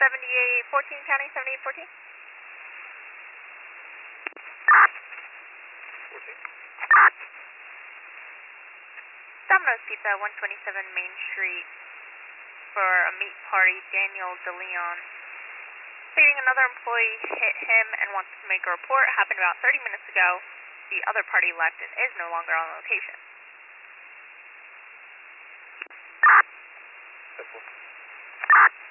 7814, counting 7814. 14. Domino's Pizza, 127 Main Street for a meat party, Daniel DeLeon. Stating another employee hit him and wants to make a report. Happened about 30 minutes ago. The other party left and is no longer on location. That's one.